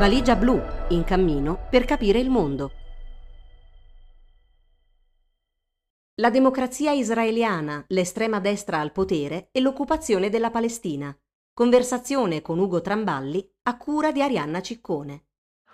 Valigia blu, in cammino per capire il mondo. La democrazia israeliana, l'estrema destra al potere e l'occupazione della Palestina. Conversazione con Ugo Tramballi a cura di Arianna Ciccone.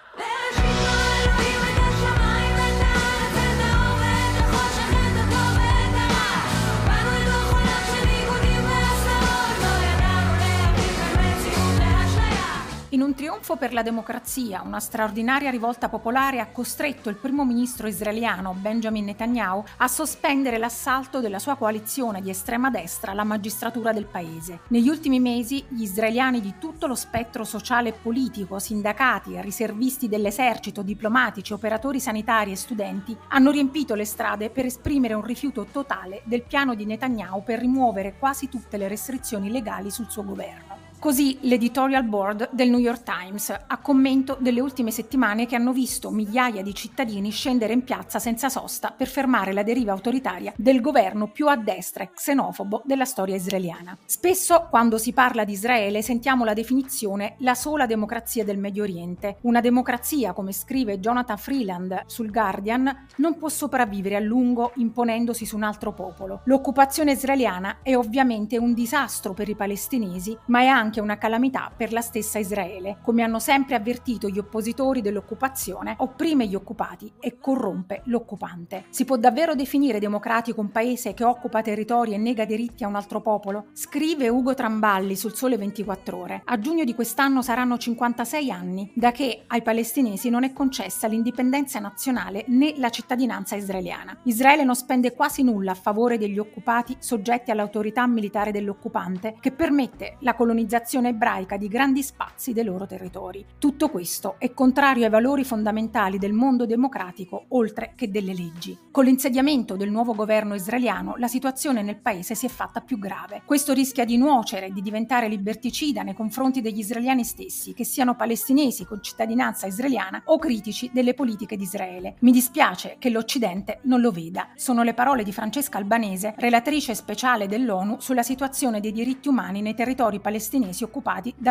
In un trionfo per la democrazia, una straordinaria rivolta popolare ha costretto il primo ministro israeliano Benjamin Netanyahu a sospendere l'assalto della sua coalizione di estrema destra alla magistratura del paese. Negli ultimi mesi, gli israeliani di tutto lo spettro sociale e politico, sindacati, riservisti dell'esercito, diplomatici, operatori sanitari e studenti, hanno riempito le strade per esprimere un rifiuto totale del piano di Netanyahu per rimuovere quasi tutte le restrizioni legali sul suo governo. Così l'editorial board del New York Times, a commento delle ultime settimane che hanno visto migliaia di cittadini scendere in piazza senza sosta per fermare la deriva autoritaria del governo più a destra e xenofobo della storia israeliana. Spesso, quando si parla di Israele, sentiamo la definizione la sola democrazia del Medio Oriente. Una democrazia, come scrive Jonathan Freeland sul Guardian, non può sopravvivere a lungo imponendosi su un altro popolo. L'occupazione israeliana è ovviamente un disastro per i palestinesi, ma è anche una calamità per la stessa Israele. Come hanno sempre avvertito gli oppositori dell'occupazione, opprime gli occupati e corrompe l'occupante. Si può davvero definire democratico un paese che occupa territori e nega diritti a un altro popolo? Scrive Ugo Tramballi sul Sole 24 Ore. A giugno di quest'anno saranno 56 anni da che ai palestinesi non è concessa l'indipendenza nazionale né la cittadinanza israeliana. Israele non spende quasi nulla a favore degli occupati soggetti all'autorità militare dell'occupante, che permette la colonizzazione ebraica di grandi spazi dei loro territori. Tutto questo è contrario ai valori fondamentali del mondo democratico, oltre che delle leggi. Con l'insediamento del nuovo governo israeliano, la situazione nel paese si è fatta più grave. Questo rischia di nuocere e di diventare liberticida nei confronti degli israeliani stessi, che siano palestinesi con cittadinanza israeliana o critici delle politiche di Israele. Mi dispiace che l'Occidente non lo veda. Sono le parole di Francesca Albanese, relatrice speciale dell'ONU sulla situazione dei diritti umani nei territori palestinesi occupati dal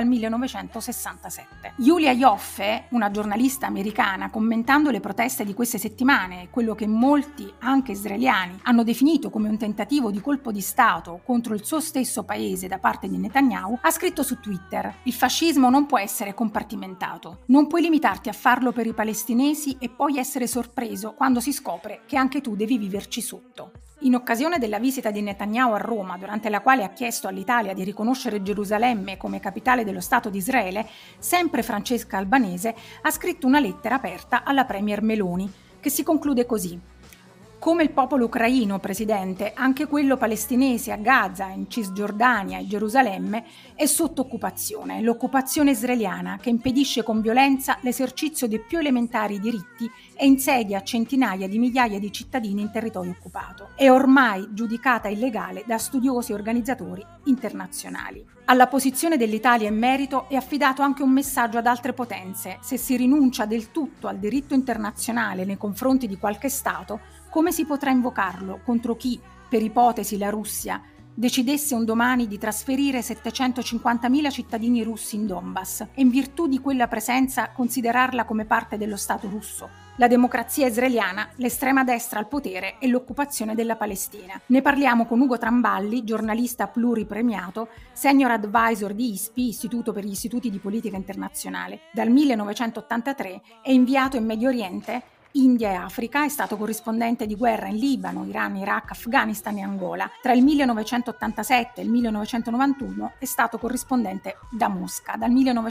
1967. Yulia Ioffe, una giornalista americana, commentando le proteste di queste settimane e quello che molti, anche israeliani, hanno definito come un tentativo di colpo di Stato contro il suo stesso paese da parte di Netanyahu, ha scritto su Twitter: «Il fascismo non può essere compartimentato. Non puoi limitarti a farlo per i palestinesi e poi essere sorpreso quando si scopre che anche tu devi viverci sotto». In occasione della visita di Netanyahu a Roma, durante la quale ha chiesto all'Italia di riconoscere Gerusalemme come capitale dello Stato di Israele, sempre Francesca Albanese ha scritto una lettera aperta alla premier Meloni, che si conclude così: «Come il popolo ucraino, Presidente, anche quello palestinese a Gaza, in Cisgiordania e Gerusalemme è sotto occupazione. L'occupazione israeliana, che impedisce con violenza l'esercizio dei più elementari diritti e insedia centinaia di migliaia di cittadini in territorio occupato. È ormai giudicata illegale da studiosi e organizzatori internazionali». Alla posizione dell'Italia in merito è affidato anche un messaggio ad altre potenze: se si rinuncia del tutto al diritto internazionale nei confronti di qualche Stato, come si potrà invocarlo contro chi, per ipotesi la Russia, decidesse un domani di trasferire 750.000 cittadini russi in Donbass e in virtù di quella presenza considerarla come parte dello Stato russo? La democrazia israeliana, l'estrema destra al potere e l'occupazione della Palestina. Ne parliamo con Ugo Tramballi, giornalista pluripremiato, senior advisor di ISPI, Istituto per gli Istituti di Politica Internazionale, dal 1983 e inviato in Medio Oriente, India e Africa. È stato corrispondente di guerra in Libano, Iran, Iraq, Afghanistan e Angola. Tra il 1987 e il 1991 è stato corrispondente da Mosca. Dal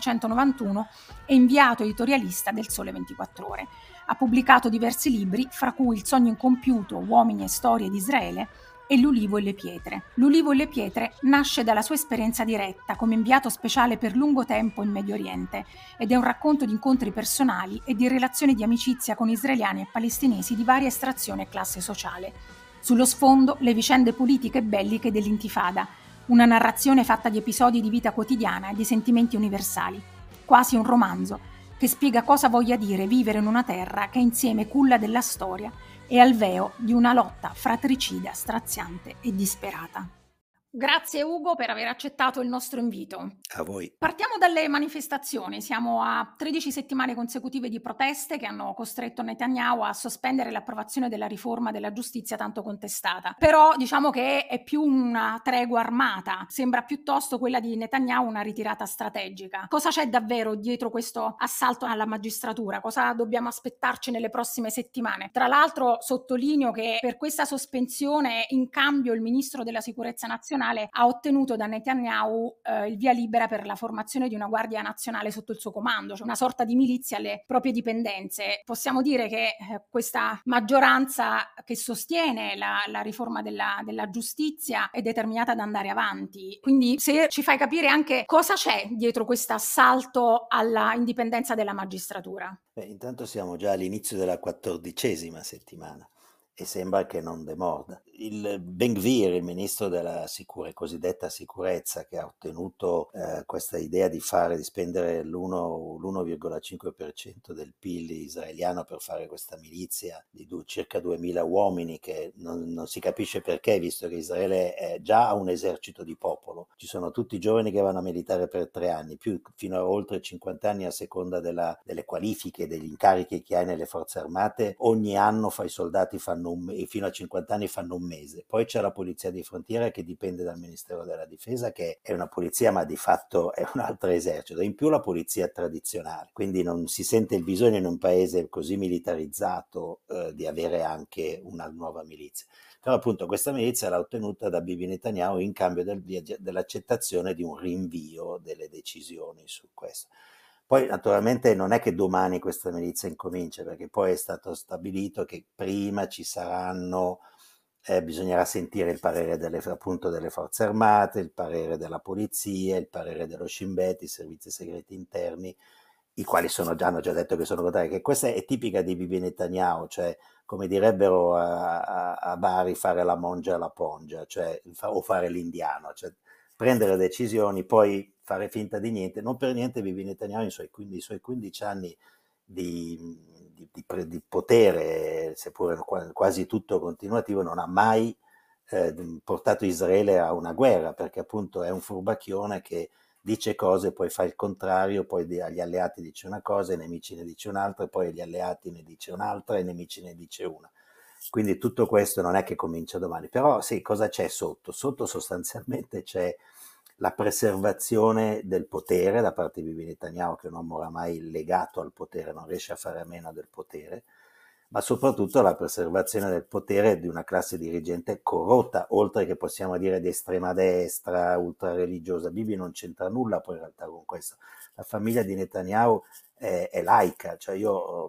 1991 è inviato editorialista del Sole 24 Ore. Ha pubblicato diversi libri, fra cui Il sogno incompiuto, Uomini e storie di Israele e L'ulivo e le pietre. L'ulivo e le pietre nasce dalla sua esperienza diretta come inviato speciale per lungo tempo in Medio Oriente ed è un racconto di incontri personali e di relazioni di amicizia con israeliani e palestinesi di varia estrazione e classe sociale. Sullo sfondo le vicende politiche e belliche dell'intifada, una narrazione fatta di episodi di vita quotidiana e di sentimenti universali, quasi un romanzo che spiega cosa voglia dire vivere in una terra che è insieme culla della storia e alveo di una lotta fratricida, straziante e disperata. Grazie Ugo per aver accettato il nostro invito. A voi. Partiamo dalle manifestazioni. Siamo a 13 settimane consecutive di proteste che hanno costretto Netanyahu a sospendere l'approvazione della riforma della giustizia tanto contestata. Però diciamo che è più una tregua armata, sembra piuttosto quella di Netanyahu una ritirata strategica. Cosa c'è davvero dietro questo assalto alla magistratura? Cosa dobbiamo aspettarci nelle prossime settimane? Tra l'altro sottolineo che per questa sospensione in cambio il ministro della sicurezza nazionale ha ottenuto da Netanyahu il via libera per la formazione di una guardia nazionale sotto il suo comando, cioè una sorta di milizia alle proprie dipendenze. Possiamo dire che questa maggioranza che sostiene la riforma della giustizia è determinata ad andare avanti. Quindi se ci fai capire anche cosa c'è dietro questo assalto alla indipendenza della magistratura. Intanto siamo già all'inizio della 14ª settimana e sembra che non demorda. Il Ben Gvir, il ministro della cosiddetta sicurezza, che ha ottenuto questa idea di spendere l'1,5% del PIL israeliano per fare questa milizia di circa 2000 uomini, che non si capisce perché, visto che Israele è già un esercito di popolo. Ci sono tutti i giovani che vanno a militare per 3 anni, più fino a oltre 50 anni a seconda delle qualifiche, degli incarichi che hai nelle forze armate. Ogni anno i soldati fino a 50 anni fanno un mese. Poi c'è la polizia di frontiera che dipende dal Ministero della Difesa, che è una polizia ma di fatto è un altro esercito. In più la polizia tradizionale, quindi non si sente il bisogno in un paese così militarizzato di avere anche una nuova milizia. Però appunto questa milizia l'ha ottenuta da Bibi Netanyahu in cambio dell'accettazione di un rinvio delle decisioni su questo. Poi naturalmente non è che domani questa milizia incomincia, perché poi è stato stabilito che prima ci saranno, bisognerà sentire il parere appunto delle forze armate, il parere della polizia, il parere dello Shin Bet, i servizi segreti interni, i quali hanno già detto che sono contrari, che questa è tipica di Bibi Netanyahu, cioè come direbbero a Bari, fare la mongia alla pongia, cioè, o fare l'indiano, cioè prendere decisioni, poi fare finta di niente. Non per niente Bibi Netanyahu i suoi 15 anni di potere, seppure quasi tutto continuativo, non ha mai portato Israele a una guerra, perché appunto è un furbacchione che dice cose, poi fa il contrario, poi agli alleati dice una cosa, ai nemici ne dice un'altra, e poi agli alleati ne dice un'altra, ai nemici ne dice una. Quindi tutto questo non è che comincia domani, però sì, cosa c'è sotto? Sotto sostanzialmente c'è la preservazione del potere da parte di Bibi Netanyahu, che è un uomo oramai legato al potere, non riesce a fare a meno del potere, ma soprattutto la preservazione del potere di una classe dirigente corrotta, oltre che possiamo dire di estrema destra, ultrareligiosa. Bibi non c'entra nulla poi in realtà con questo. La famiglia di Netanyahu è laica, cioè io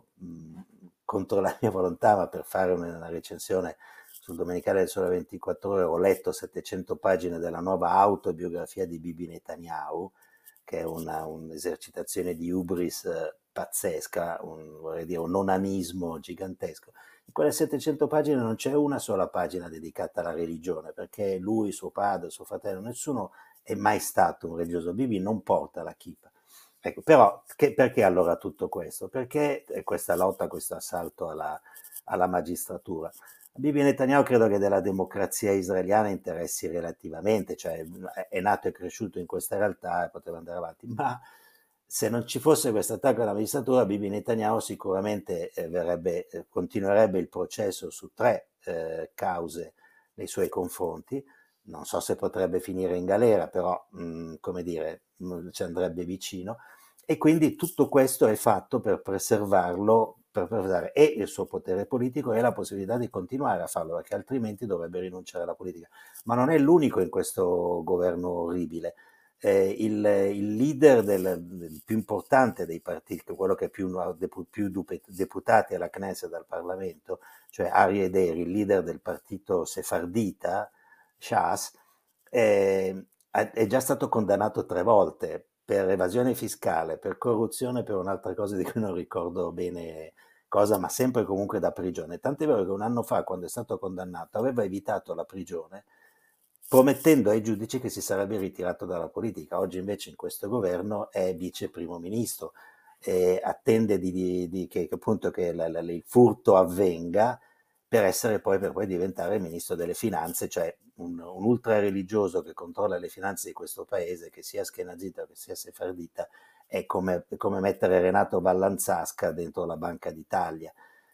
contro la mia volontà, ma per fare una recensione sul Domenicale del Sole 24 Ore, ho letto 700 pagine della nuova autobiografia di Bibi Netanyahu, che è un'esercitazione di hubris pazzesca, vorrei dire un onanismo gigantesco. In quelle 700 pagine non c'è una sola pagina dedicata alla religione, perché lui, suo padre, suo fratello, nessuno è mai stato un religioso. Bibi non porta la kippa. Ecco, però perché allora tutto questo? Perché questa lotta, questo assalto alla magistratura? Bibi Netanyahu credo che della democrazia israeliana interessi relativamente, cioè è nato e cresciuto in questa realtà e poteva andare avanti, ma se non ci fosse questo attacco alla magistratura, Bibi Netanyahu sicuramente continuerebbe il processo su 3 cause nei suoi confronti. Non so se potrebbe finire in galera, però come dire, ci andrebbe vicino, e quindi tutto questo è fatto per preservarlo, per preservare e il suo potere politico e la possibilità di continuare a farlo, perché altrimenti dovrebbe rinunciare alla politica. Ma non è l'unico in questo governo orribile. Il leader del più importante dei partiti, quello che ha più deputati alla Knesset, al Parlamento, cioè Aryeh Deri, il leader del partito sefardita, Shas, è già stato condannato 3 volte per evasione fiscale, per corruzione, per un'altra cosa di cui non ricordo bene cosa, ma sempre comunque da prigione. Tant'è vero che un anno fa, quando è stato condannato, aveva evitato la prigione, promettendo ai giudici che si sarebbe ritirato dalla politica. Oggi invece in questo governo è vice primo ministro, attende che appunto che il furto avvenga, per poi diventare ministro delle finanze, cioè un ultra religioso che controlla le finanze di questo paese, che sia Askenazita o che sia sefardita, è come mettere Renato Vallanzasca dentro la Banca d'Italia.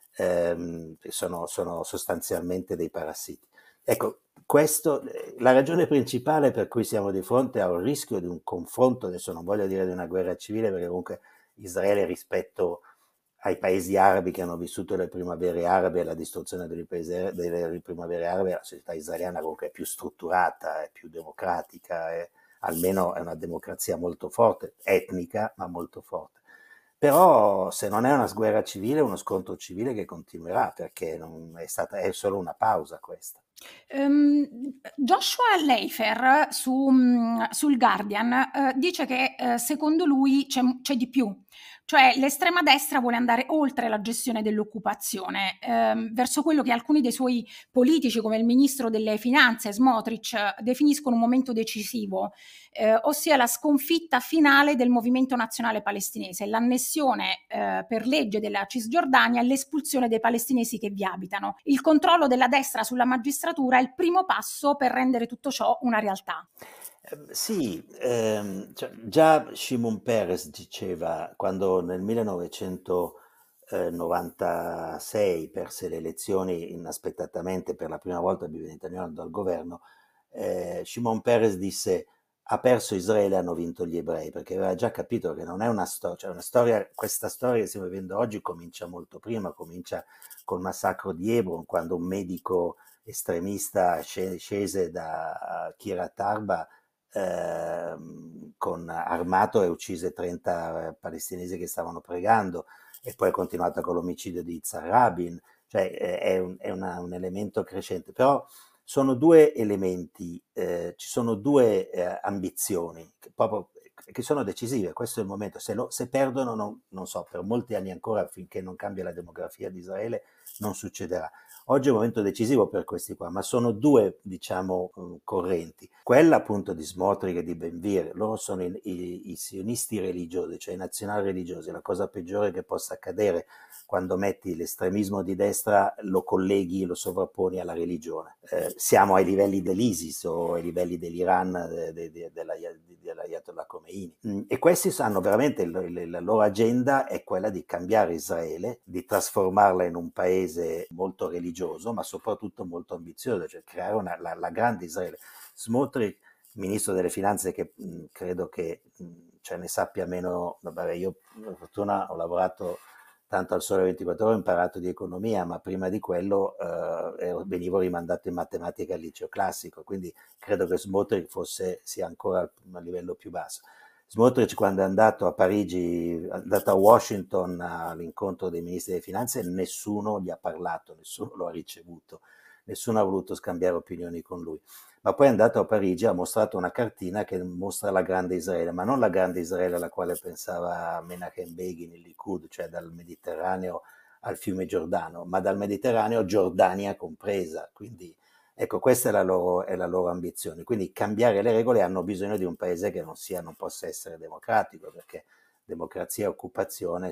Sono sostanzialmente dei parassiti. Ecco, la ragione principale per cui siamo di fronte a un rischio di un confronto, adesso non voglio dire di una guerra civile, perché comunque Israele rispetto ai paesi arabi che hanno vissuto le primavere arabe e la distruzione delle primavere arabe, la società israeliana comunque è più strutturata, è più democratica, almeno è una democrazia molto forte, etnica, ma molto forte. Però se non è una guerra civile, è uno scontro civile che continuerà, perché è solo una pausa questa. Joshua Leifer sul Guardian dice che secondo lui c'è di più, cioè l'estrema destra vuole andare oltre la gestione dell'occupazione, verso quello che alcuni dei suoi politici, come il ministro delle finanze Smotrich, definiscono un momento decisivo, ossia la sconfitta finale del movimento nazionale palestinese, l'annessione per legge della Cisgiordania e l'espulsione dei palestinesi che vi abitano. Il controllo della destra sulla magistratura è il primo passo per rendere tutto ciò una realtà. Sì, cioè, già Shimon Peres diceva, quando nel 1996 perse le elezioni inaspettatamente per la prima volta Bibi Netanyahu andò al governo, Shimon Peres disse: ha perso Israele, hanno vinto gli ebrei, perché aveva già capito che non è una storia, cioè questa storia che stiamo vivendo oggi comincia molto prima, comincia col massacro di Hebron, quando un medico estremista scese da Kiryat Arba armato e uccise 30 palestinesi che stavano pregando, e poi è continuata con l'omicidio di Yitzhak Rabin, cioè un elemento crescente. Però sono due elementi, ci sono due ambizioni che sono decisive. Questo è il momento. Se perdono, non so, per molti anni ancora, finché non cambia la demografia di Israele, non succederà. Oggi è un momento decisivo per questi qua, ma sono due, diciamo, correnti. Quella appunto di Smotrich e di Ben-Gvir, loro sono i sionisti religiosi, cioè i nazionali religiosi. La cosa peggiore che possa accadere quando metti l'estremismo di destra, lo colleghi, lo sovrapponi alla religione. Siamo ai livelli dell'ISIS o ai livelli dell'Iran, dell'Ayatollah Khomeini. E questi hanno veramente, la loro agenda è quella di cambiare Israele, di trasformarla in un paese molto religioso, ma soprattutto molto ambizioso, cioè creare la grande Israele. Smotrich, ministro delle finanze, che credo che cioè ne sappia meno. Vabbè, io per fortuna ho lavorato tanto al Sole 24 Ore, ho imparato di economia, ma prima di quello venivo rimandato in matematica al liceo classico, quindi credo che Smotrich sia ancora a livello più basso. Smotrich, quando è andato a Parigi, è andato a Washington all'incontro dei ministri delle finanze, nessuno gli ha parlato, nessuno lo ha ricevuto, nessuno ha voluto scambiare opinioni con lui. Ma poi è andato a Parigi, ha mostrato una cartina che mostra la grande Israele, ma non la grande Israele alla quale pensava Menachem Begin, il Likud, cioè dal Mediterraneo al fiume Giordano, ma dal Mediterraneo Giordania compresa. Quindi ecco, questa è la loro ambizione. Quindi cambiare le regole, hanno bisogno di un paese che non possa essere democratico, perché democrazia e occupazione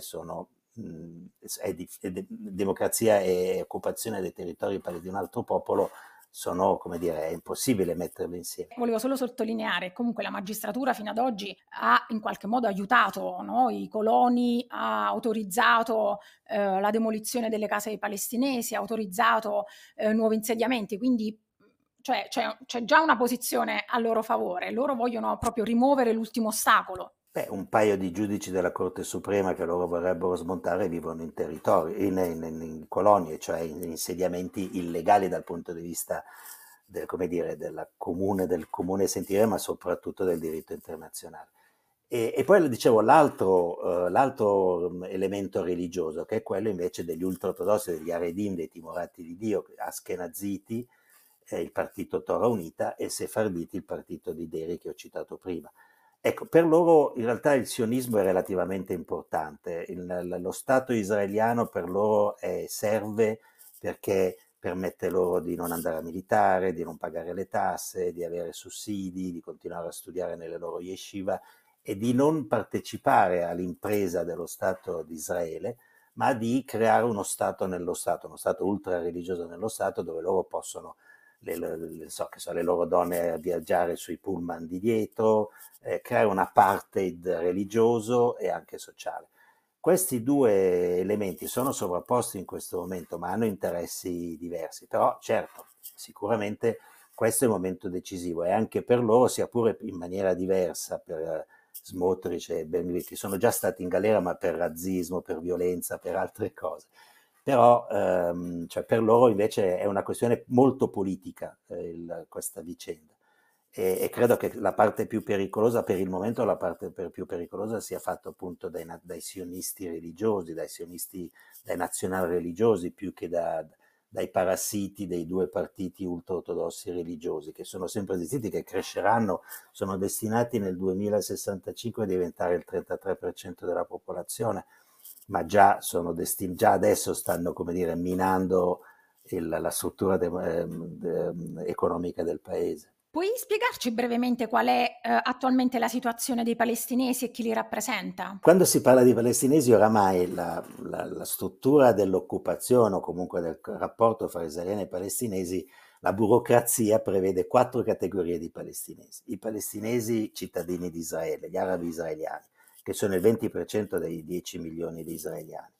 democrazia e occupazione dei territori di un altro popolo sono, come dire, è impossibile metterli insieme. Volevo solo sottolineare che comunque la magistratura fino ad oggi ha in qualche modo aiutato, no, i coloni, ha autorizzato la demolizione delle case dei palestinesi, ha autorizzato nuovi insediamenti, quindi c'è già una posizione a loro favore. Loro vogliono proprio rimuovere l'ultimo ostacolo. Un paio di giudici della Corte Suprema che loro vorrebbero smontare vivono in territori, in colonie, cioè in insediamenti illegali dal punto di vista del comune sentire, ma soprattutto del diritto internazionale. E poi dicevo l'altro elemento religioso, che è quello invece degli ultraortodossi, degli Haredim, dei timorati di Dio, Ashkenaziti, il partito Torah Unita, e Sefarditi, il partito di Deri che ho citato prima. Ecco, per loro in realtà il sionismo è relativamente importante. Lo Stato israeliano per loro serve perché permette loro di non andare a militare, di non pagare le tasse, di avere sussidi, di continuare a studiare nelle loro yeshiva e di non partecipare all'impresa dello Stato di Israele, ma di creare uno Stato nello Stato, uno Stato ultra religioso nello Stato, dove loro possono, le loro donne viaggiare sui pullman di dietro, creare un apartheid religioso e anche sociale. Questi due elementi sono sovrapposti in questo momento, ma hanno interessi diversi. Però, certo, sicuramente questo è il momento decisivo e anche per loro, sia pure in maniera diversa, per Smotrich e Ben-Gvir, che sono già stati in galera, ma per razzismo, per violenza, per altre cose. Però cioè per loro invece è una questione molto politica questa vicenda. E credo che la parte più pericolosa per il momento, la parte più pericolosa sia fatta appunto dai sionisti religiosi, dai nazional religiosi, più che dai parassiti dei due partiti ultraortodossi religiosi, che sono sempre esistiti, che cresceranno, sono destinati nel 2065 a diventare il 33% della popolazione, ma già adesso stanno, come dire, minando la struttura economica del paese. Puoi spiegarci brevemente qual è attualmente la situazione dei palestinesi e chi li rappresenta? Quando si parla di palestinesi, oramai la struttura dell'occupazione o comunque del rapporto fra israeliani e palestinesi, la burocrazia prevede 4 categorie di palestinesi. I palestinesi cittadini di Israele, gli arabi israeliani, che sono il 20% dei 10 milioni di israeliani.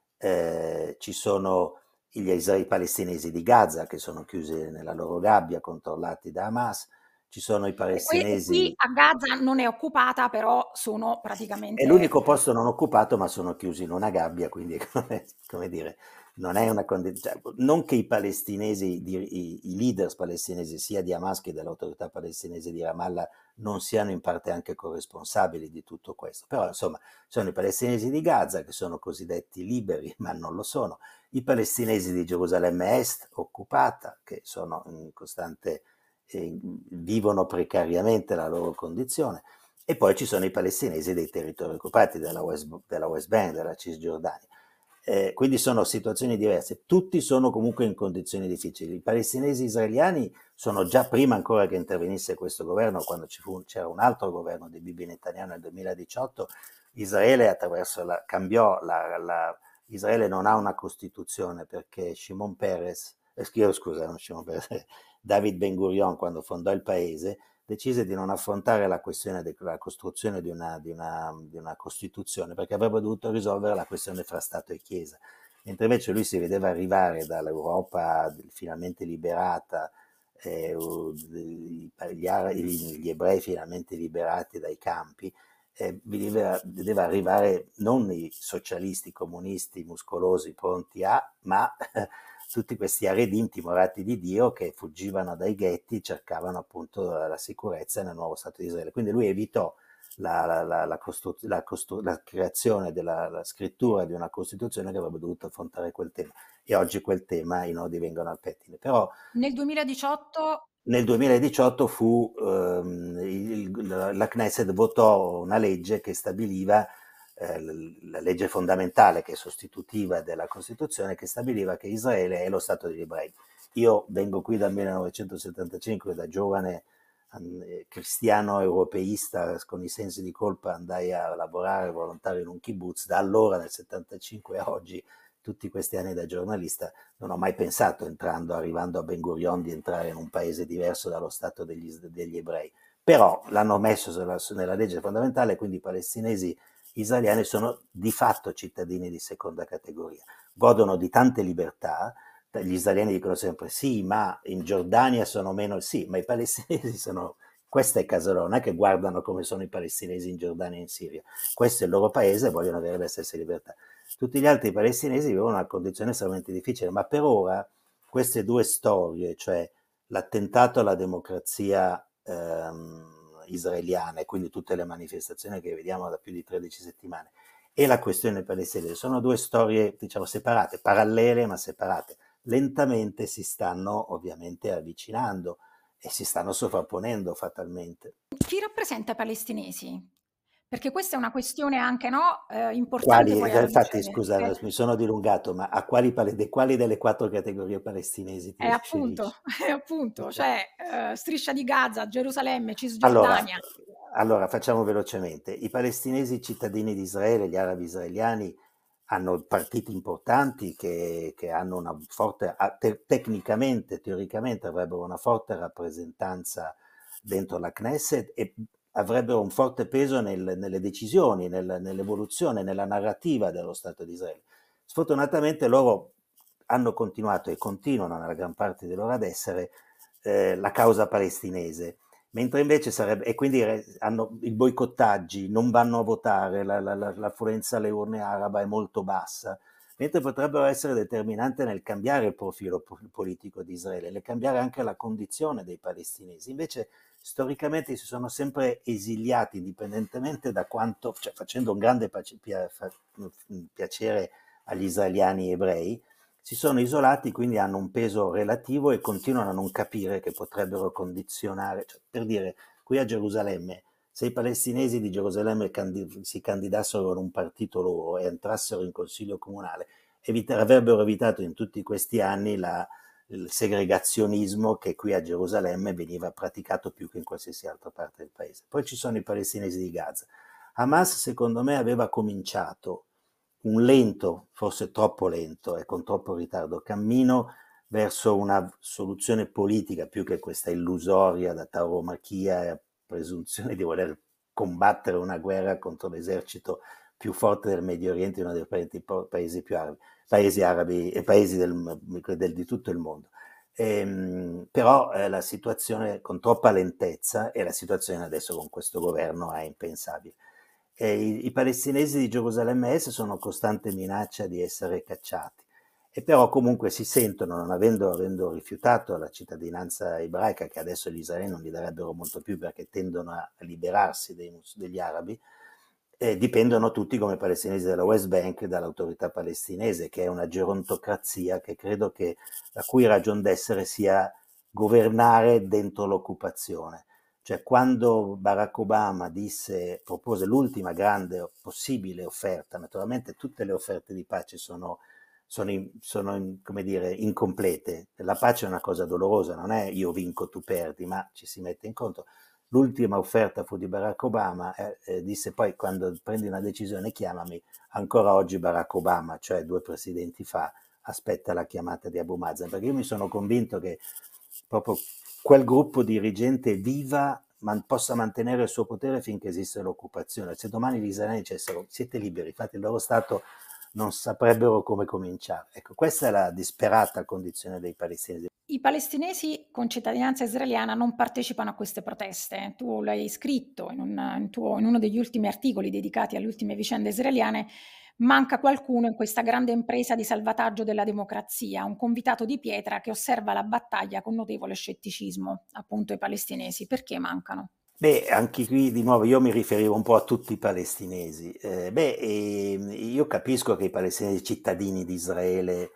Ci sono i palestinesi di Gaza, che sono chiusi nella loro gabbia, controllati da Hamas. Ci sono i E palestinesi. qui a Gaza non è occupata, però sono È praticamente... l'unico posto non occupato, ma sono chiusi in una gabbia, quindi come dire, non è una condizione. Non che i palestinesi, i leader palestinesi, sia di Hamas che dell'autorità palestinese di Ramallah, non siano in parte anche corresponsabili di tutto questo. Però, insomma, sono i palestinesi di Gaza, che sono cosiddetti liberi, ma non lo sono, i palestinesi di Gerusalemme Est, occupata, che sono in costante, vivono precariamente la loro condizione. E poi ci sono i palestinesi dei territori occupati, della West Bank, della Cisgiordania. Quindi sono situazioni diverse. Tutti sono comunque in condizioni difficili. I palestinesi israeliani sono già prima ancora che intervenisse questo governo, quando c'era un altro governo di Bibi Netanyahu nel 2018, Israele cambiò Israele non ha una Costituzione perché Shimon Peres, non Shimon Peres, David Ben Gurion, quando fondò il paese, decise di non affrontare la questione della costruzione di una Costituzione, perché avrebbe dovuto risolvere la questione fra Stato e Chiesa, mentre invece lui si vedeva arrivare dall'Europa finalmente liberata, gli ebrei finalmente liberati dai campi, vedeva arrivare non i socialisti, comunisti, muscolosi, pronti ma tutti questi aredi timorati di Dio che fuggivano dai ghetti, cercavano appunto la sicurezza nel nuovo Stato di Israele. Quindi lui evitò la creazione la scrittura di una Costituzione che avrebbe dovuto affrontare quel tema. E oggi quel tema, i nodi vengono al pettine. Però nel 2018... Nel 2018 la Knesset votò una legge che stabiliva, la legge fondamentale che è sostitutiva della Costituzione, che stabiliva che Israele è lo Stato degli ebrei. Io vengo qui dal 1975, da giovane cristiano europeista con i sensi di colpa andai a lavorare volontario in un kibbutz. Da allora, nel 75 a oggi, tutti questi anni da giornalista, non ho mai pensato, arrivando a Ben Gurion, di entrare in un paese diverso dallo Stato degli ebrei. Però l'hanno messo nella legge fondamentale, quindi i palestinesi israeliani sono di fatto cittadini di seconda categoria. Godono di tante libertà. Gli israeliani dicono sempre sì, ma in Giordania sono meno, sì, ma i palestinesi sono, questa è Casalò, non è che guardano come sono i palestinesi in Giordania e in Siria, questo è il loro paese e vogliono avere le stesse libertà. Tutti gli altri palestinesi vivono una condizione estremamente difficile, ma per ora queste due storie, cioè l'attentato alla democrazia israeliana e quindi tutte le manifestazioni che vediamo da più di 13 settimane e la questione palestinese, sono due storie, diciamo, separate, parallele ma separate. Lentamente si stanno ovviamente avvicinando e si stanno sovrapponendo fatalmente. Chi rappresenta i palestinesi? Perché questa è una questione anche importante poi alla luce Infatti, scusa, mi sono dilungato, ma a quali delle 4 categorie palestinesi ti riferisci? appunto, cioè striscia di Gaza, Gerusalemme, Cisgiordania. Allora, facciamo velocemente. I palestinesi cittadini di Israele, gli arabi israeliani, hanno partiti importanti che hanno una forte, tecnicamente, teoricamente avrebbero una forte rappresentanza dentro la Knesset e avrebbero un forte peso nelle decisioni, nell'evoluzione, nella narrativa dello Stato di Israele. Sfortunatamente loro hanno continuato e continuano nella gran parte di loro ad essere la causa palestinese, mentre invece sarebbe, e quindi hanno i boicottaggi, non vanno a votare, l'affluenza alle urne arabe è molto bassa, mentre potrebbero essere determinanti nel cambiare il profilo politico di Israele, nel cambiare anche la condizione dei palestinesi. Invece storicamente si sono sempre esiliati, indipendentemente da quanto, cioè facendo un grande piacere agli israeliani ebrei, si sono isolati, quindi hanno un peso relativo e continuano a non capire che potrebbero condizionare, cioè, per dire, qui a Gerusalemme, se i palestinesi di Gerusalemme si candidassero in un partito loro e entrassero in consiglio comunale, avrebbero evitato in tutti questi anni il segregazionismo che qui a Gerusalemme veniva praticato più che in qualsiasi altra parte del paese. Poi ci sono i palestinesi di Gaza. Hamas, secondo me, aveva cominciato un lento, forse troppo lento e con troppo ritardo, cammino verso una soluzione politica più che questa illusoria da tauromachia e presunzione di voler combattere una guerra contro l'esercito più forte del Medio Oriente, uno dei paesi più arabi, paesi arabi e paesi di tutto il mondo. Però la situazione con troppa lentezza e la situazione adesso con questo governo è impensabile. I palestinesi di Gerusalemme Est sono a costante minaccia di essere cacciati e però comunque si sentono, non avendo rifiutato la cittadinanza ebraica, che adesso gli israeliani non gli darebbero molto più perché tendono a liberarsi degli arabi, dipendono tutti come palestinesi della West Bank dall'autorità palestinese, che è una gerontocrazia che credo che la cui ragion d'essere sia governare dentro l'occupazione. Cioè quando Barack Obama propose l'ultima grande possibile offerta, naturalmente tutte le offerte di pace sono come dire, incomplete. La pace è una cosa dolorosa, non è io vinco, tu perdi, ma ci si mette in conto. L'ultima offerta fu di Barack Obama, disse poi quando prendi una decisione chiamami, ancora oggi Barack Obama, cioè 2 presidenti fa, aspetta la chiamata di Abu Mazen, perché io mi sono convinto che proprio quel gruppo dirigente viva possa mantenere il suo potere finché esiste l'occupazione. Se domani gli israeliani dicessero siete liberi, fate il loro Stato, non saprebbero come cominciare. Ecco, questa è la disperata condizione dei palestinesi. I palestinesi con cittadinanza israeliana non partecipano a queste proteste. Tu l'hai scritto in uno degli ultimi articoli dedicati alle ultime vicende israeliane. Manca qualcuno in questa grande impresa di salvataggio della democrazia, un convitato di pietra che osserva la battaglia con notevole scetticismo, appunto i palestinesi. Perché mancano? Beh, anche qui di nuovo io mi riferivo un po' a tutti i palestinesi. Io capisco che i palestinesi cittadini di Israele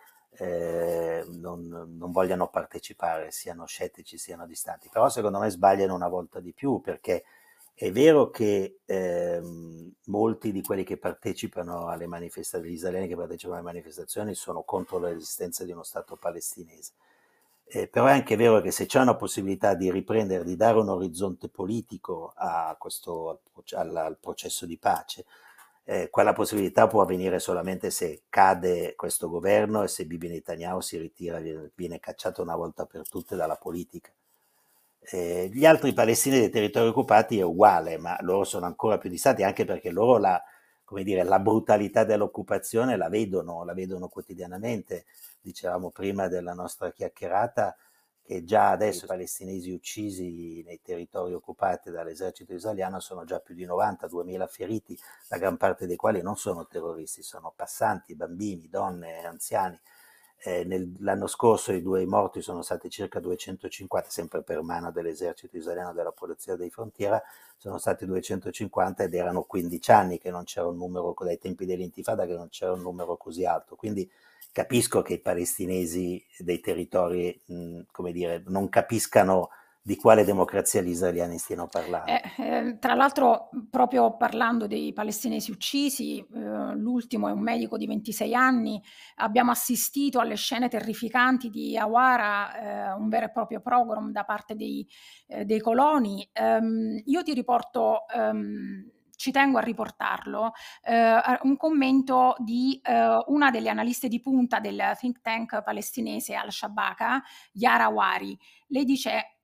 non vogliano partecipare, siano scettici, siano distanti, però secondo me sbagliano una volta di più perché è vero che molti di quelli che partecipano alle manifestazioni, gli israeliani che partecipano alle manifestazioni sono contro l'esistenza di uno Stato palestinese. Però è anche vero che se c'è una possibilità di riprendere, di dare un orizzonte politico al processo di pace, quella possibilità può avvenire solamente se cade questo governo e se Bibi Netanyahu si ritira, viene cacciato una volta per tutte dalla politica. Gli altri palestinesi dei territori occupati è uguale, ma loro sono ancora più distanti, anche perché loro come dire, la brutalità dell'occupazione la vedono quotidianamente. Dicevamo prima della nostra chiacchierata che già adesso i palestinesi uccisi nei territori occupati dall'esercito israeliano sono già più di 90, 2000 feriti, la gran parte dei quali non sono terroristi, sono passanti, bambini, donne, anziani. L'anno scorso i morti sono stati circa 250, sempre per mano dell'esercito israeliano, della polizia di frontiera, sono stati 250 ed erano 15 anni che non c'era un numero, dai tempi dell'intifada, che non c'era un numero così alto. Quindi capisco che i palestinesi dei territori, come dire, non capiscano di quale democrazia gli israeliani stiano parlando. Tra l'altro, proprio parlando dei palestinesi uccisi, l'ultimo è un medico di 26 anni, abbiamo assistito alle scene terrificanti di Hawara, un vero e proprio pogrom da parte dei coloni. Io ti riporto ci tengo a riportarlo, un commento di una delle analiste di punta del think tank palestinese Al-Shabaka, Yara Wari. Lei dice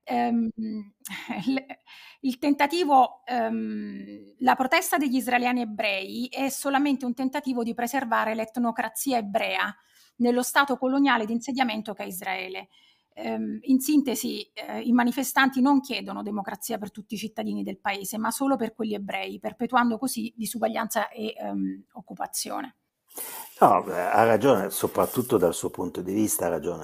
il tentativo, la protesta degli israeliani ebrei è solamente un tentativo di preservare l'etnocrazia ebrea nello stato coloniale di insediamento che è Israele. In sintesi, i manifestanti non chiedono democrazia per tutti i cittadini del paese, ma solo per quelli ebrei, perpetuando così disuguaglianza e occupazione. No, ha ragione, soprattutto dal suo punto di vista ha ragione,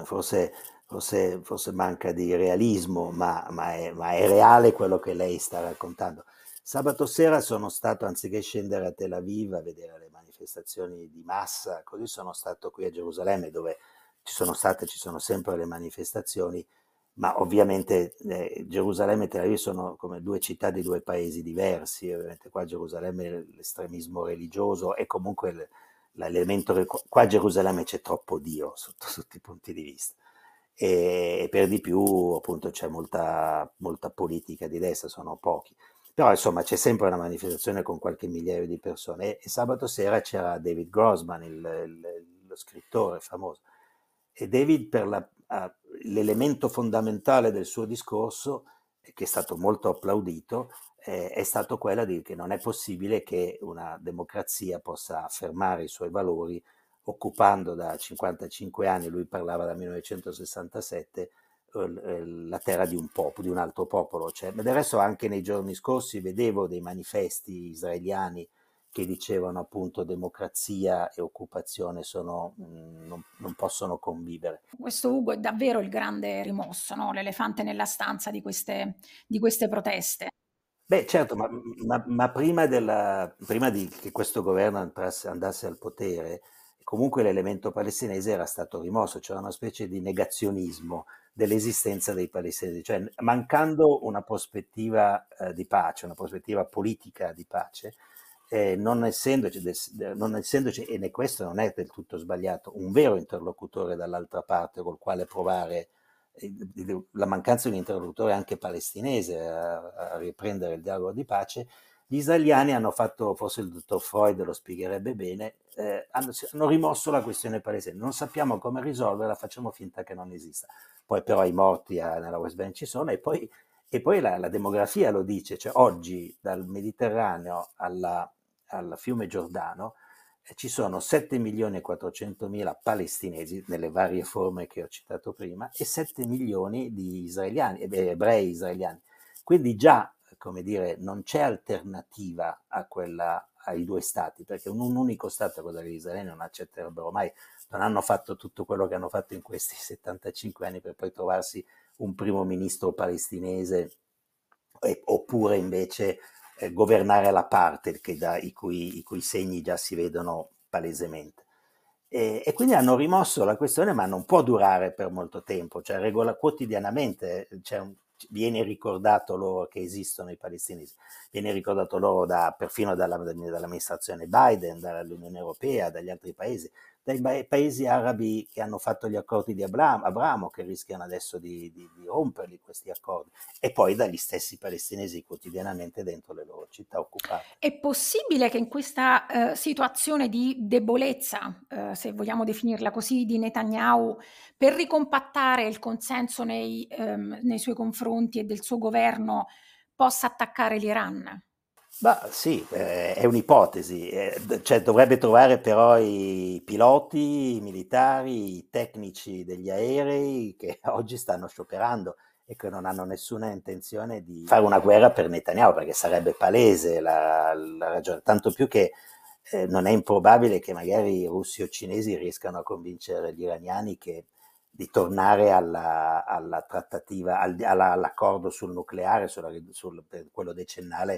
forse manca di realismo, ma è reale quello che lei sta raccontando. Sabato sera sono stato, anziché scendere a Tel Aviv a vedere le manifestazioni di massa, così sono stato qui a Gerusalemme dove ci sono sempre le manifestazioni, ma ovviamente Gerusalemme e Tel Aviv sono come due città di due paesi diversi, ovviamente qua a Gerusalemme l'estremismo religioso e comunque l'elemento, qua a Gerusalemme c'è troppo Dio sotto tutti i punti di vista e per di più appunto c'è molta politica di destra, sono pochi. Però insomma c'è sempre una manifestazione con qualche migliaio di persone e sabato sera c'era David Grossman, lo scrittore famoso. E David l'elemento fondamentale del suo discorso, che è stato molto applaudito, è stato quello di che non è possibile che una democrazia possa affermare i suoi valori occupando da 55 anni, lui parlava dal 1967, la terra di un popolo, di un altro popolo. Cioè, ma del resto anche nei giorni scorsi vedevo dei manifesti israeliani che dicevano appunto democrazia e occupazione non possono convivere. Questo Ugo è davvero il grande rimosso, no? L'elefante nella stanza di queste proteste. Beh, certo, ma prima di che questo governo andasse al potere, comunque l'elemento palestinese era stato rimosso, c'era una specie di negazionismo dell'esistenza dei palestinesi, cioè mancando una prospettiva di pace, una prospettiva politica di pace, non essendoci, e questo non è del tutto sbagliato, un vero interlocutore dall'altra parte col quale provare la mancanza di un interlocutore anche palestinese a riprendere il dialogo di pace, gli israeliani hanno fatto, forse il dottor Freud lo spiegherebbe bene, hanno rimosso la questione palestinese, non sappiamo come risolverla, facciamo finta che non esista. Poi però i morti nella West Bank ci sono e poi la demografia lo dice, cioè oggi dal Mediterraneo al fiume Giordano ci sono 7 milioni e 400 mila palestinesi nelle varie forme che ho citato prima e 7 milioni di israeliani, ebrei israeliani. Quindi già, come dire, non c'è alternativa ai due stati, perché un unico stato, cosa che gli israeliani non accetterebbero mai, non hanno fatto tutto quello che hanno fatto in questi 75 anni per poi trovarsi un primo ministro palestinese oppure invece governare la parte i cui segni già si vedono palesemente. E quindi hanno rimosso la questione, ma non può durare per molto tempo, cioè quotidianamente viene ricordato loro che esistono i palestinesi, viene ricordato loro perfino dall'amministrazione Biden, dall'Unione Europea, dagli altri paesi, dai paesi arabi che hanno fatto gli accordi di Abramo, che rischiano adesso di romperli questi accordi, e poi dagli stessi palestinesi quotidianamente dentro le loro città occupate. È possibile che in questa situazione di debolezza, se vogliamo definirla così, di Netanyahu, per ricompattare il consenso nei suoi confronti e del suo governo, possa attaccare l'Iran? Bah, sì, è un'ipotesi, cioè dovrebbe trovare però i piloti, i militari, i tecnici degli aerei che oggi stanno scioperando e che non hanno nessuna intenzione di fare una guerra per Netanyahu, perché sarebbe palese la ragione, tanto più che non è improbabile che magari i russi o cinesi riescano a convincere gli iraniani di tornare alla trattativa, all'accordo sul nucleare, per quello decennale,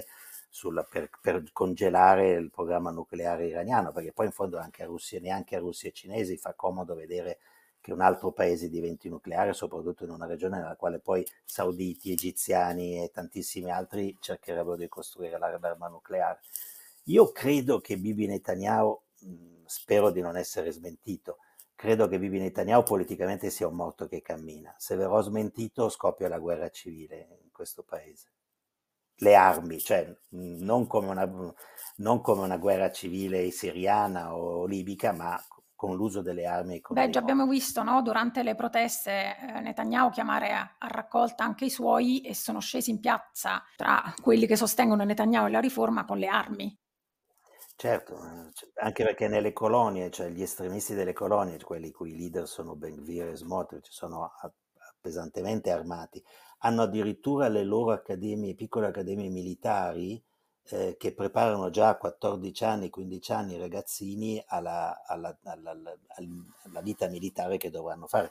per congelare il programma nucleare iraniano, perché poi in fondo neanche a Russia e cinesi fa comodo vedere che un altro paese diventi nucleare, soprattutto in una regione nella quale poi sauditi, egiziani e tantissimi altri cercherebbero di costruire l'arma nucleare. Io credo che Bibi Netanyahu, spero di non essere smentito, credo che Bibi Netanyahu politicamente sia un morto che cammina. Se verrò smentito scoppia la guerra civile in questo paese. le armi, cioè non come una guerra civile siriana o libica, ma con l'uso delle armi e con Beh, dei già abbiamo morti. visto, no, durante le proteste Netanyahu chiamare a raccolta anche i suoi e sono scesi in piazza tra quelli che sostengono Netanyahu e la riforma con le armi. Certo, anche perché nelle colonie, cioè gli estremisti delle colonie, quelli i cui leader sono Ben Gvir e Smotrich, sono pesantemente armati, hanno addirittura le loro accademie, piccole accademie militari, che preparano già a 14 anni, 15 anni i ragazzini alla vita militare che dovranno fare.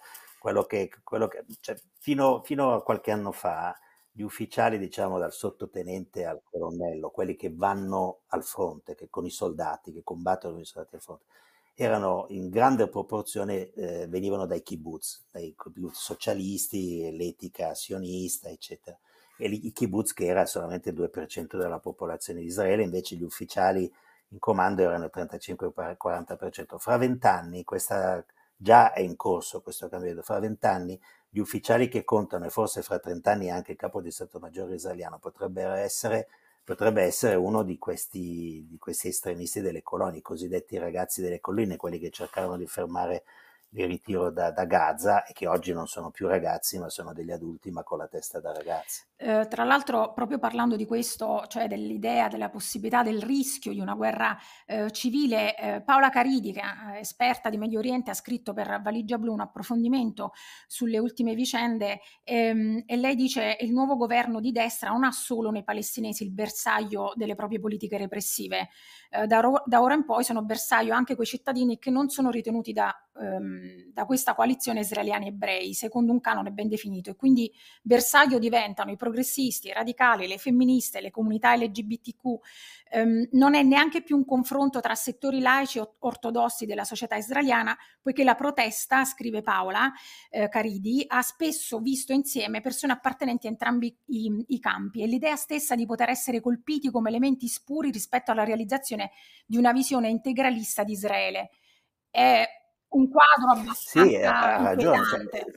Cioè, fino a qualche anno fa gli ufficiali, diciamo dal sottotenente al colonnello, quelli che vanno al fronte, che con i soldati, che combattono con i soldati al fronte, erano in grande proporzione, venivano dai kibbutz socialisti, l'etica sionista, eccetera. E i kibbutz che era solamente il 2% della popolazione di Israele, invece gli ufficiali in comando erano il 35-40%. Fra 20 anni, già è in corso questo cambiamento, fra 20 anni gli ufficiali che contano, e forse fra 30 anni anche il capo di Stato Maggiore israeliano, potrebbe essere uno di questi estremisti delle colonie, i cosiddetti ragazzi delle colline, quelli che cercarono di fermare il ritiro da Gaza e che oggi non sono più ragazzi, ma sono degli adulti, ma con la testa da ragazzi. Tra l'altro, proprio parlando di questo, cioè dell'idea, della possibilità, del rischio di una guerra civile, Paola Caridi, che è esperta di Medio Oriente, ha scritto per Valigia Blu un approfondimento sulle ultime vicende e lei dice: il nuovo governo di destra non ha solo nei palestinesi il bersaglio delle proprie politiche repressive, da ora in poi sono bersaglio anche quei cittadini che non sono ritenuti da questa coalizione israeliani ebrei, secondo un canone ben definito, e quindi bersaglio diventano i progressisti, i radicali, le femministe, le comunità LGBTQ. Non è neanche più un confronto tra settori laici o ortodossi della società israeliana, poiché la protesta, scrive Paola Caridi, ha spesso visto insieme persone appartenenti a entrambi i campi, e l'idea stessa di poter essere colpiti come elementi spuri rispetto alla realizzazione di una visione integralista di Israele. È un quadro Sì, abbastanza ha ragione. Cioè, inquietante.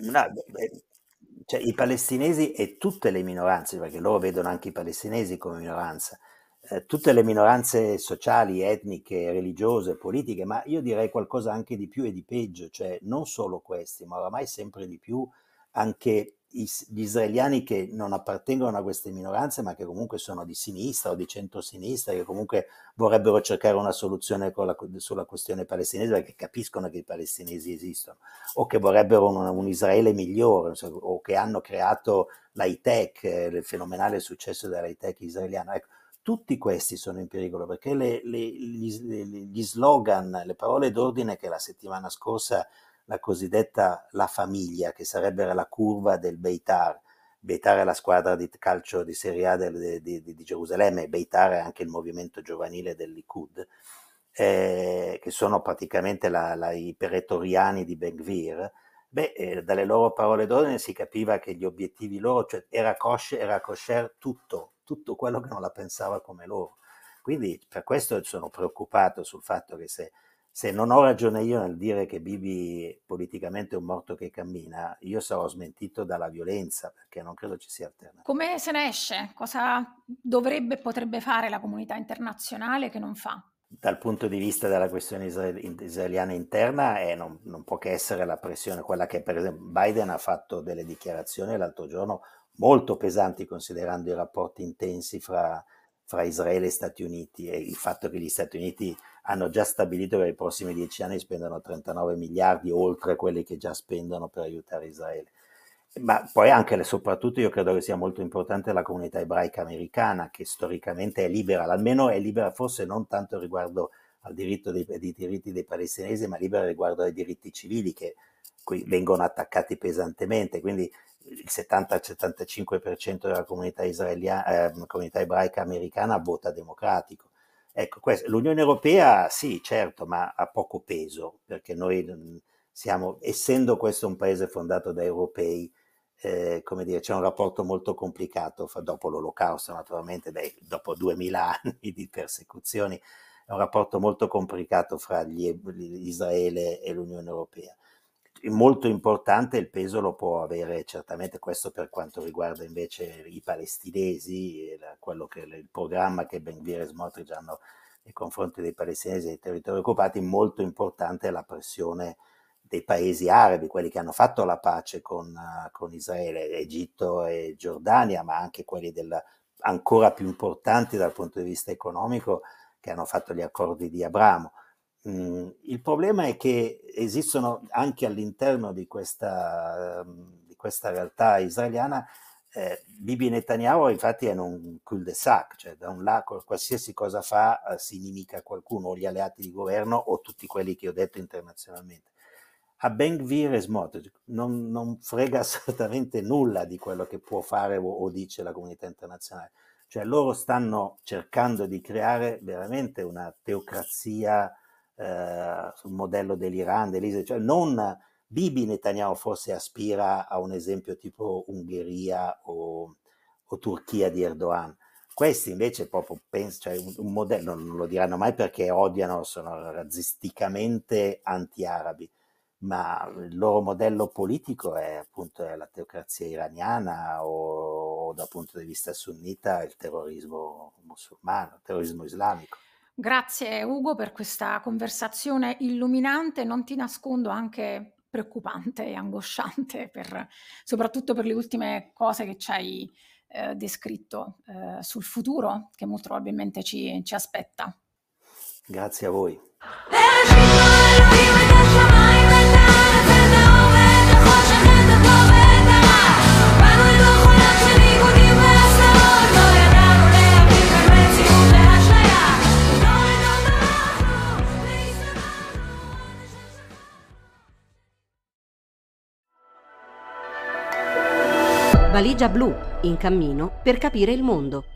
cioè, i palestinesi e tutte le minoranze, perché loro vedono anche i palestinesi come minoranza, tutte le minoranze sociali, etniche, religiose, politiche, ma io direi qualcosa anche di più e di peggio, cioè non solo questi, ma oramai sempre di più anche gli israeliani che non appartengono a queste minoranze, ma che comunque sono di sinistra o di centrosinistra, che comunque vorrebbero cercare una soluzione sulla questione palestinese perché capiscono che i palestinesi esistono, o che vorrebbero un Israele migliore, o che hanno creato l'high-tech, il fenomenale successo dell'high-tech israeliano. Ecco, tutti questi sono in pericolo perché gli slogan, le parole d'ordine che la settimana scorsa la cosiddetta La Famiglia, che sarebbe la curva del Beitar. Beitar è la squadra di calcio di Serie A di Gerusalemme, e Beitar è anche il movimento giovanile del Likud, che sono praticamente i pretoriani di Ben Gvir. Dalle loro parole d'ordine si capiva che gli obiettivi loro, cioè era kosher tutto quello che non la pensava come loro. Quindi per questo sono preoccupato sul fatto che se non ho ragione io nel dire che Bibi politicamente è un morto che cammina, io sarò smentito dalla violenza, perché non credo ci sia alternativa. Come se ne esce? Cosa dovrebbe e potrebbe fare la comunità internazionale che non fa? Dal punto di vista della questione israeliana interna, non può che essere la pressione, quella che per esempio Biden ha fatto delle dichiarazioni l'altro giorno molto pesanti, considerando i rapporti intensi fra Israele e Stati Uniti, e il fatto che gli Stati Uniti hanno già stabilito che per i prossimi 10 anni spendono 39 miliardi oltre quelli che già spendono per aiutare Israele. Ma poi anche e soprattutto io credo che sia molto importante la comunità ebraica americana, che storicamente è libera, almeno è libera forse non tanto riguardo al diritto dei diritti dei palestinesi, ma libera riguardo ai diritti civili che qui vengono attaccati pesantemente. Quindi il 70-75% della comunità ebraica americana vota democratico. Ecco, l'Unione Europea sì, certo, ma ha poco peso, perché noi siamo, essendo questo un paese fondato da europei, come dire, c'è un rapporto molto complicato dopo l'Olocausto, naturalmente, dopo 2000 anni di persecuzioni, è un rapporto molto complicato fra Israele e l'Unione Europea. molto importante il peso lo può avere certamente questo per quanto riguarda invece i palestinesi, il programma che Ben Gvir e Smotrich hanno nei confronti dei palestinesi e dei territori occupati. Molto importante è la pressione dei paesi arabi, quelli che hanno fatto la pace con Israele, Egitto e Giordania, ma anche quelli ancora più importanti dal punto di vista economico, che hanno fatto gli accordi di Abramo. Il problema è che esistono anche all'interno di questa realtà israeliana, Bibi Netanyahu infatti è in un cul-de-sac, cioè da un lato qualsiasi cosa fa si inimica qualcuno, o gli alleati di governo o tutti quelli che ho detto internazionalmente. A Ben Gvir e Smotrich non frega assolutamente nulla di quello che può fare o dice la comunità internazionale. Cioè loro stanno cercando di creare veramente una teocrazia sul modello dell'Iran, dell'Israele. Cioè non Bibi Netanyahu forse aspira a un esempio tipo Ungheria o Turchia di Erdogan. Questi invece proprio pensano, cioè un modello, non lo diranno mai perché odiano, sono razzisticamente anti-arabi, ma il loro modello politico è appunto la teocrazia iraniana o dal punto di vista sunnita il terrorismo musulmano, il terrorismo islamico. Grazie Ugo per questa conversazione illuminante, non ti nascondo anche preoccupante e angosciante, soprattutto per le ultime cose che ci hai descritto sul futuro che molto probabilmente ci aspetta. Grazie a voi. Valigia blu, in cammino per capire il mondo.